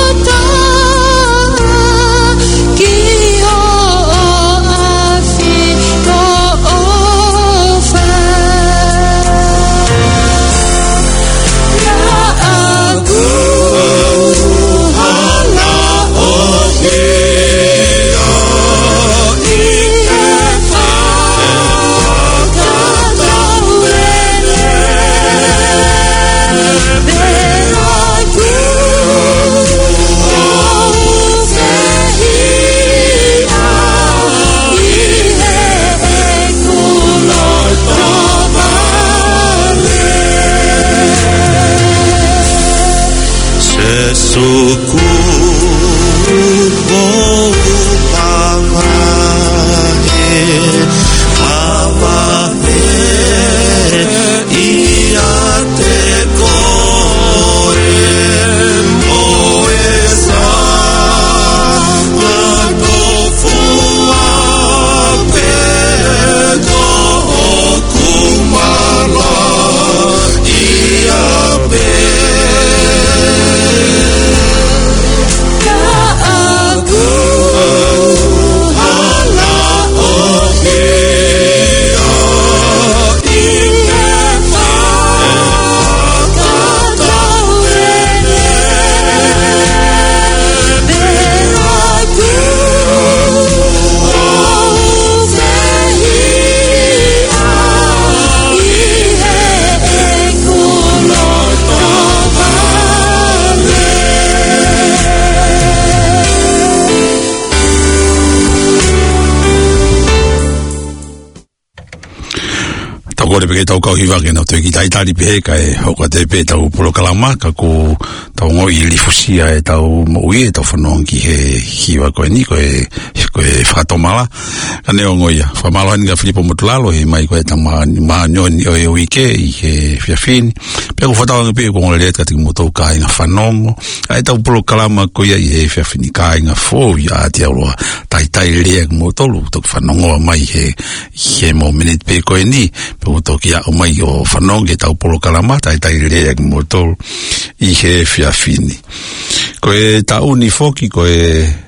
kore peke tau kau hiwa ke na toi ki taitari pehe kai hoka te pe tau polo kalama ka ko tau ngoi lifusia e tau moui e tau whanong ki he hiwa koe ni koe whatomala ka neo ngoia whamalo hani ka Filipo Motulalo he mai koe tau maa nyoni o e wike i he whiawhini pia ko whatawanga pe ko ngole leet ka tiki motou ka inga whanongo e tau polo kalama koe i he whiawhini ka inga fō i a te aroa taitai lea ki motolu tok whanongo mai he mo minute pe koe ni pe o toki a o mai o whanonge tau polo kalama taitai lea ki motolu i he whiawhini koe tau ni foki koe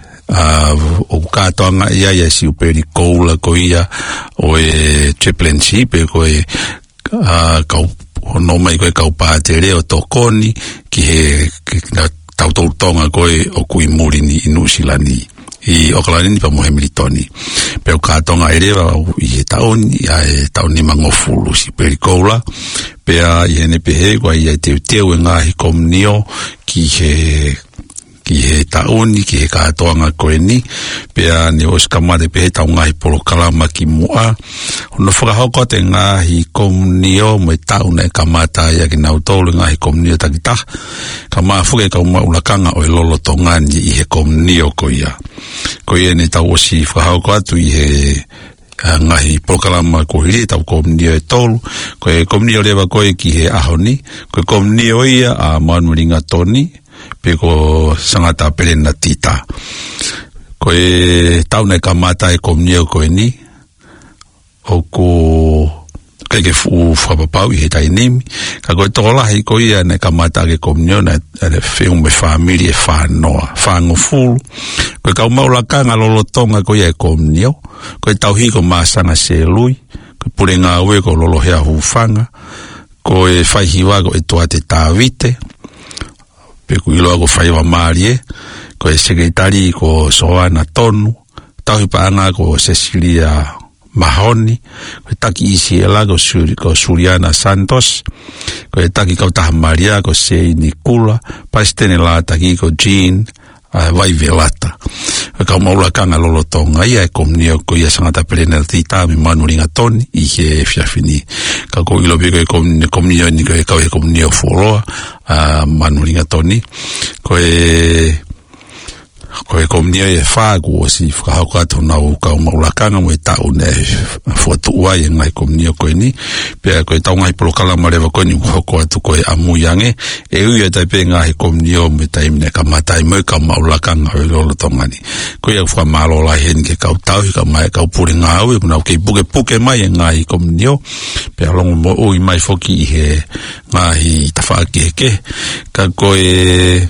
o katoanga ia si uperi koula ko ia o e chaplaincy pe koe kau no mai koe kau pātere o tokoni ki he tau tonga koe o kui muri ni inusilani i Okalani ni pa mohe militoni pe o katonga erewa i he taoni e taoni mangofulu si uperi koula pe a i hene pehe koe i e teu e ngahi komnio ki he taoni, ki he katoanga koe ni, pea ni oskamate pehe tau ngahi polo kalama ki mua. Hono whakahoko te ngahi komnio mo e tauna e kamata ia ki nautolu ngahi komnio takita. Ka maafuke ka umaulakanga o e lolo tongani i he komnio ko ia. Ko ia ni tau osi whakahoko atu i he ngahi prokalama ko hiri tau komnio e tolu. Ko e komnio lewa koe ki he ahoni. Ko e komnio ia a Manuelinga Toni. Peko sangata pelena tita ko e tauna e kamata e komnio koe ni o ko keke fu whapapau i he tainimi ka koe tokolahi ko ia ne kamata ke komnio na whiu me whamiri e whanoa whangofulu ko e kau maulakanga lolotonga ko ia e komnio ko e tauhiko masanga se lui ko e pure ngā ue ko lolo hea hufanga ko e whaihiwa ko e toa te tāwite pe ku ilo ako whaiwa maarie, ko e sekretari ko Soana Tonu, tauhi paanga ko Cecilia Mahoni, ko e taki isi ela ko Suriana Santos, ko e taki kautaha Maria ko Sei Nikula, paistene la taki ko Jean Vaivelata. Ka maulakanga lolotonga ia e komnio ko ia sangata pelena tita mi Manuelinga Toni i he whiawhini. Ka ko ilo piko e komnio ni ko e kau he komnio foroa Manuelinga Toni. Ko e komnio e whāku o si whakahauka atu nau kau maulakanga mo e tau ne whuatua e ngai komnio koe ni. Pea koe tau ngai polo kalama rewa koe ni hoko atu koe amuyange. E ui e tai pe ngai komnio me taimine ka matai mo e kau maulakanga o e lolo tongani. Koe e wha malola hen ke kau tauhi ka mai kau pure ngā ue kuna kei puke mai e ngai komnio. Pea longo mo ui mai foki i he ngai tawhaake ke. Ka koe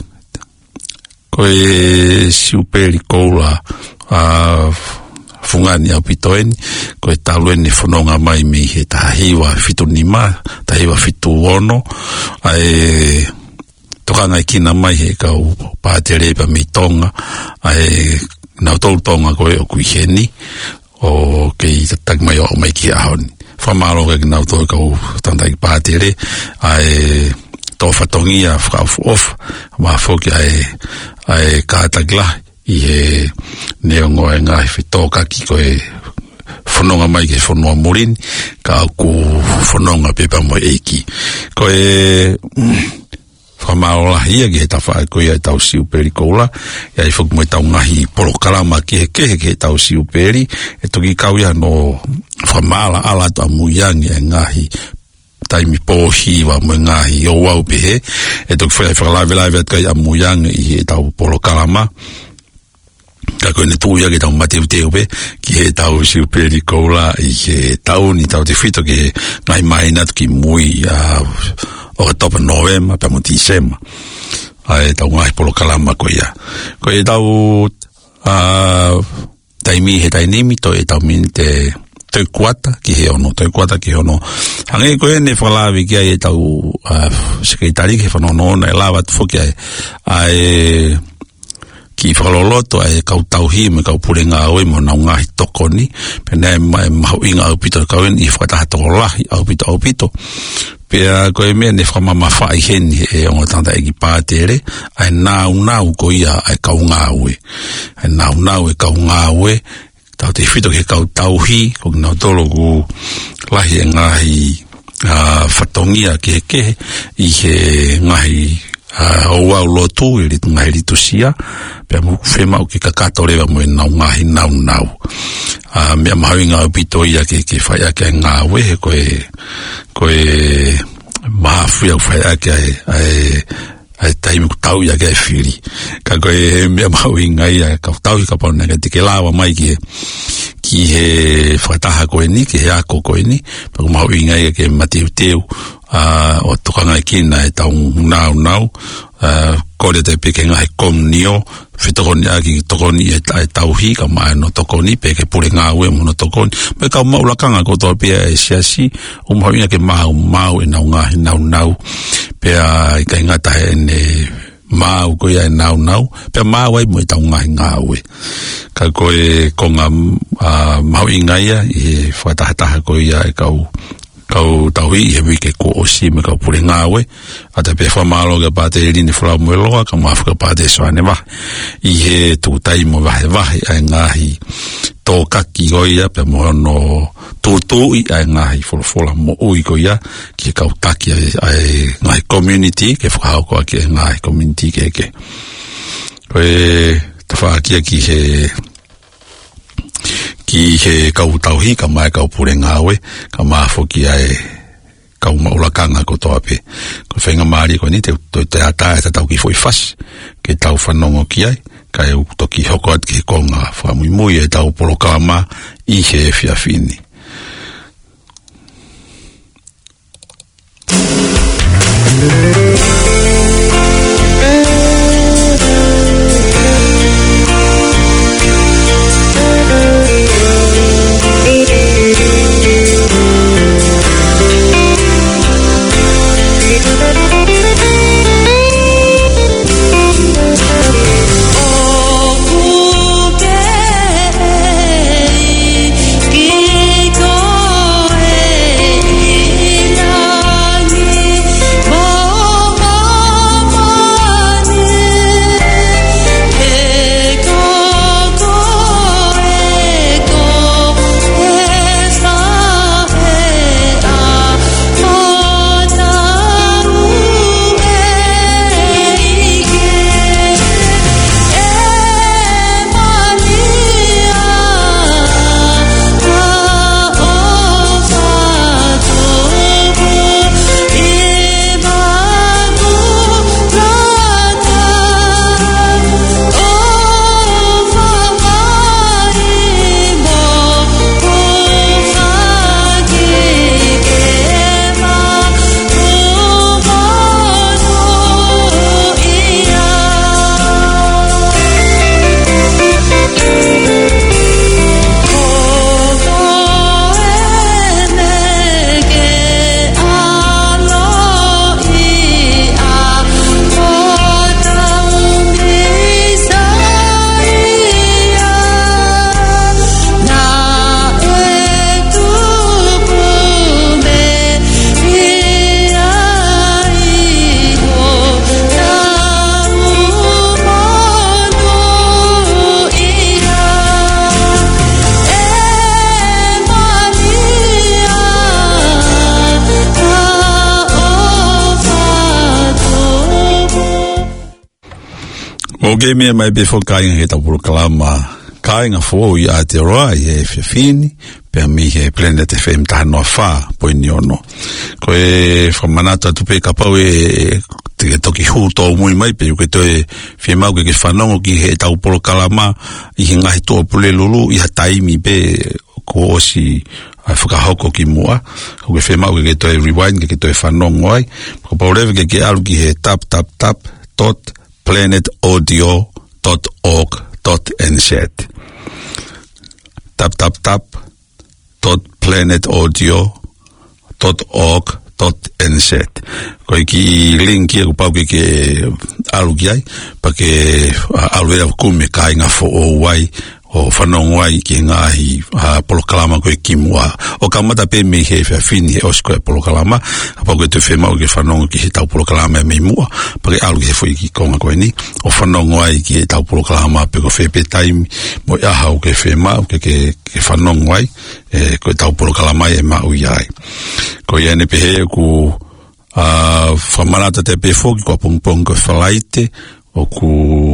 siuperi koula fungani au pitoeni ko e talueni whanonga mai mi he tahiwa fitu nima tahiwa fitu ono tokanga kina mai he kau pātere pa mi tonga nau tolu tonga koe o kuiheni o kei tak mai o mai ki ahoni whamaro ke nau tolu kau tantai pātere tō whatongia whakaufu off ma whoki ai kātagla i he neongo e ngāhi whitoka ki koe whanonga mai ke whanua morini ka ku whanonga pepa mo eiki koe whamaola hia ki he tawha koe ai tau siuperi koula i whuk mo e tau ngahi polo kalama ki he kehe ki he tau siuperi e toki kauia no whamala ala tu amuyangi e ngahi taimi pohi wa mo ngahi o wau pehe e tok whakalawe at kai amuyang i tau polo kalama ka koe ne tuia ki tau mateu pe ki he tau siuperi koula i he tau ni tau te whito ki ngai mai natu ki mui o topa Novema pe mo Tisema ai tau ngai polo kalama ko ia ko e tau taimi he tainimi to e tau minte tau kuata ki he ono hange koe ne whalawi ki ai e tau sekretari ki whanono na e lawa tu whoki ai ki whakaloloto ai kau tauhi me kau pure ngā oe mo nau ngahi tokoni pe nei mahu inga au pito kauen i whakataha toko lahi au pito pea koe mea ne whamama whai heni e ongo tanta e ki pātere ai nau ko ia ai kau ngā oe ai nau e kau ngā oe tau te whito ke kau tauhi o ki nau tolo ku lahi e ngahi fatongia ke I he ngahi o au lotu I ritu ngahi ritu sia pia mu whema o ke kakato rewa mo e nau ngahi nau mea mahawi ngā upito ia ke whai ake ngā wehe koe mahawhi au whai ake ai taimi ku tau ia ke whiri ka koe mea mahawi ngai ka tau ka pauna ka tike lawa mai ki he whakataha koe ni ki he ako koe ni pa ku mahawi ngai ke mateu teu o tokanga kina e tau nau kore te peke ngai komnio fitokoni aki tokoni e tauhi ka mai no tokoni peke pure ngā ue mo no tokoni me ka maulakanga ko tō pia e siasi mahawi ngai ke mau e nau ngahi nau pia I ka ingata he ne mau ko ia e nau pia mau ai mo e tau ngahi ngā ue ka koe konga mahawi ngai ia I whakataha ko ia e kau tauhi I he wike ko o si me kau pure ngā ue ata pe whamalo ka pate e rini whalau mo e loa ka mafu ka pate soane wahe I he tūtai mo wahe ai ngahi tō kaki ko ia pe mo no tūtui ai ngahi wholofola mo ui ko ia ki kau taki ai ngahi community ke whakahau ko ake ngahi community ke koe ta whaakia ki he kau tauhi ka mai kau pure ngāwe ka maafo ki ai kau maulakanga ko toa pe ko whenga maari ko ni te atae ta tau ki foi fas ke tau whanongo ki ai ka e toki hoko at ki konga whamui e tau polokama I he whiawhini Oge mea mai befo kāinga he tapuru kalama kāinga fōu I Aotearoa I he whiawhini pia mi he Planet FM tahanoa whā poini ono koe whamanata tupe kapau te toki hū tō mui mai pe uke toe whiamau ke whanongo ki he tapuru kalama I he ngahi tō pule lulu I ha taimi pe ko osi whakahoko ki mua uke whiamau ke toe rewind ke toe whanongo ai ko paurewe ke alu ki he tap.planetaudio.org.nz tap.planetaudio.org.nz ko ki link ki ko pau ke alu ki ai pa ke alu era kume kāinga fo o wai o whanongai ki ngahi polokalama koe kimua o kamata pe me he fini o sko polokalama apa koe te fema o ke whanongo ki he tau polokalama me mua pa ke alu ke foi ki konga koe ni o whanongai ki he tau polokalama pe ko fe pe taimi mo aha o ke fema o ke whanongai koe tau polokalama e ma ui ai koe ene pe he ku whamarata te pe foki ko pongpong ko whalaite o ku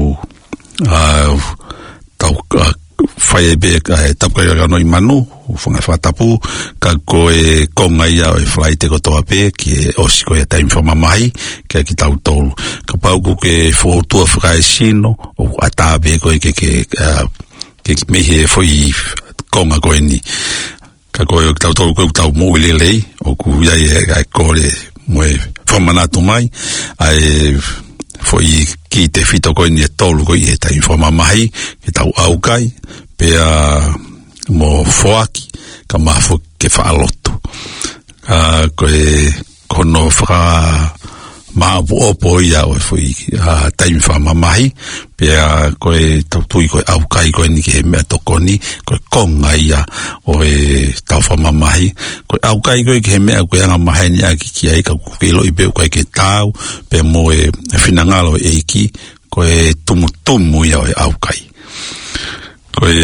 tau whae be ka he tapu ka no i manu o whanga whatapu ka koe konga ia o e whaite ko toa pe ki e osi koe taimi whamamahi ki tau tolu ka pauku ke whotua whakae sino o atabe koe ke mehe foi konga koe ni ka koe tau tolu koe tau mou lelei o ku iai e kore moe whamanatu mai ai foi ki te fito koe ni e tolu koe e taimi whamamahi ki tau aukai pea mo foaki ka mafo ke whaalotu koe kono whaka maapu opo ia o foi taimi whamamahi pea koe tautui koe aukai koe ni ke he mea tokoni koe konga ia o e tau whamamahi koe aukai koe ke he mea koe anga maheni aki ki ai ka kukelo i peu koe ke tau pe mo e whinangalo e iki koe tumutumu ia o e aukai koe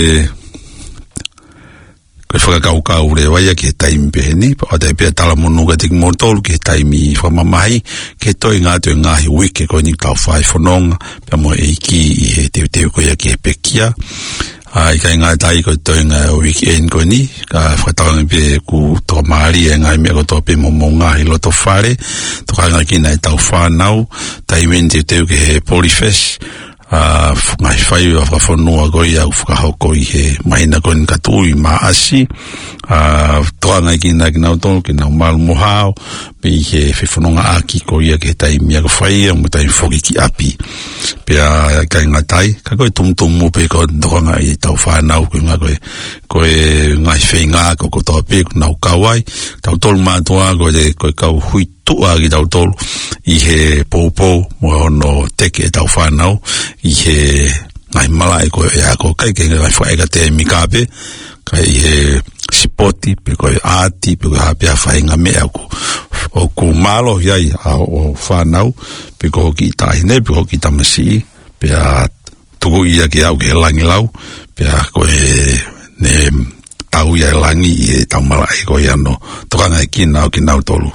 whakakaukau re waia ke taimi peheni pa te pia tala monuga tiki mortolu ke taimi whamamahi ke toi ngā tue ngahi wike koe ni tau whai whanonga pia mo e iki i he teo koe ke pekia i kai ngā tai koe toi ngā weekend koe ni ka whatawangi pe ku toka maari e ngai mea koe toa pe mo ngahi loto whare toka ngā kina e tau whanau taimi teo ke he Polyfest ngai whai a whawhanua koi au whakahau koi he maina koi katui maasi toa ngai ki nau tonu ki nau malu mohao pe i he whewhanonga aki koi a ke taimi a ka whai a mo taimi whoki ki api pea kai ngā tai ka koe tumutumu pe ko toka ngai tau whanau koe ngā koe ngai whai ngā ko toa pe ko nau kawai tau tolu mātua koe kau hui tua ki tau tolu i he poupou mo hono teke tau whanau i he ngai malai koe e ako kai ke ngai whaega te mikape kai i he sipoti pe koe aati pe koe hapea whainga mea o ku malo iai o whanau pe koe ki tahine pe koe ki tamasi pe a tuku ia ki au ke langi lau pe a koe ne tau ia langi i e tau malai koe ano tokanga e kina o ki nau tolu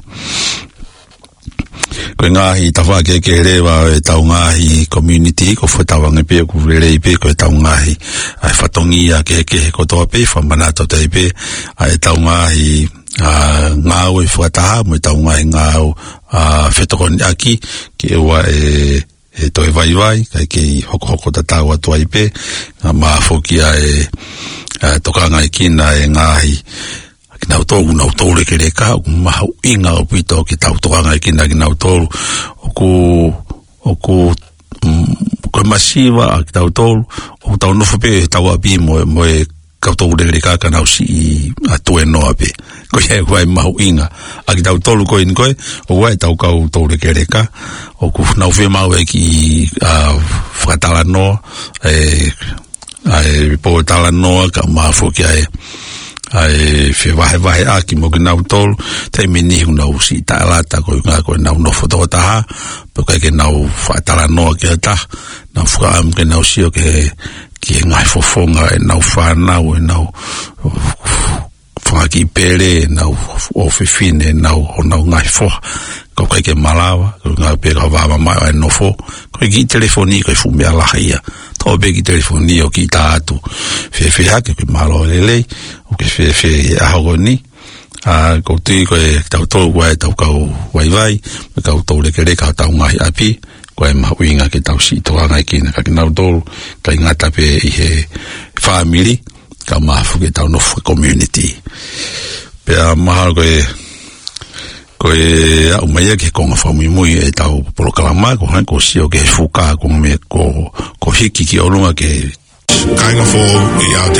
koe ngahi tawha ke rewa e tau ngahi community ko whetawanga pe ku rerei pe koe tau ngahi ai whatongi a ke ko toa pe whamanato te pe ai tau ngahi ngau e whataha mo tau ngahi ngau whetokoni aki ke ua e toi vai kai ke hoko tatau atu ai pe ma fokia e tokanga e kina e ngahi nau tolu ke reka o mahau inga o pito ki tau toanga ki nau tolu o ku masiva ki tau tolu o tau nofo pe tau api mo e kau tolu ke reka ka nau si a tue noa pe ko ia e mahau inga a ki tau tolu koe ni koe o wai tau kau tolu ke reka o ku nau fe mau e ki whakatala noa e po tala noa ka mafo ki ai fe vai aki mo nau tolu te mini nau si talata ko nga ko nau no foto ta po ka ke nau fatala no ke ta nau fa am ke nau si o ke ngai fofonga e nau fa nau fa ki pere nau o fe fine nau ngai fo ko ke malawa ko nga pe ka va ma no fo ko ki telefoni ko fu me ala ia to be ki telefoni o ki ta tu fe ha ke malo lele o ke fe ahogoni ko ti ko tau to wai tau kau vai kau to le ke ka tau ngai api ko e mawinga ke tau si to ngai ki na ka nau do ka ngata pe i he family ka mafu ke tau no community pe ma ko o mai ke konga fami moi e tau polokalama ko han ko si o ke fuka ko me ko hiki ki olunga ke kainga fo i a te